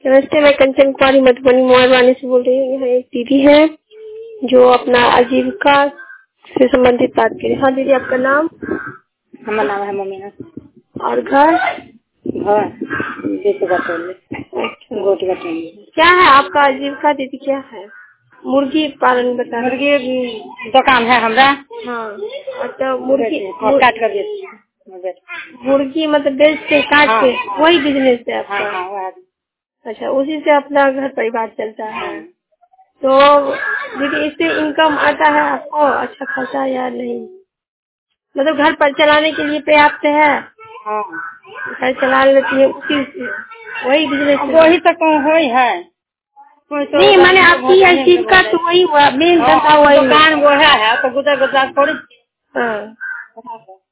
नमस्ते, मैं कंचन कुमारी मधुबनी मोहरवानी से बोल रही हूँ। यहाँ एक दीदी है जो अपना आजीविका से संबंधित बात करें। हाँ दीदी, आपका नाम? हमारा नाम है मोमिना। और घर? घर गोटी। क्या है आपका आजीविका दीदी, क्या है? मुर्गी पालन बता रहे? मुर्गी दुकान है हमारा। हाँ, अच्छा। मुर्गी काट कर बेचते हैं। मुर्गी मतलब बेच के काट के? वही बिजनेस है आपका? हाँ। अच्छा, उसी से अपना घर परिवार चलता है। तो दीदी, इससे इनकम आता है आपको अच्छा खासा या नहीं? मतलब घर पर चलाने के लिए पर्याप्त है? हाँ, घर चला लेती है उसी से, वही बिजनेस? वही तक वही है। तो नहीं, मैंने आपकी आजीविका तो वही हुआ, मेन धंधा वही दुकान वो है तो गुजर गुजर थोड़ी। हाँ।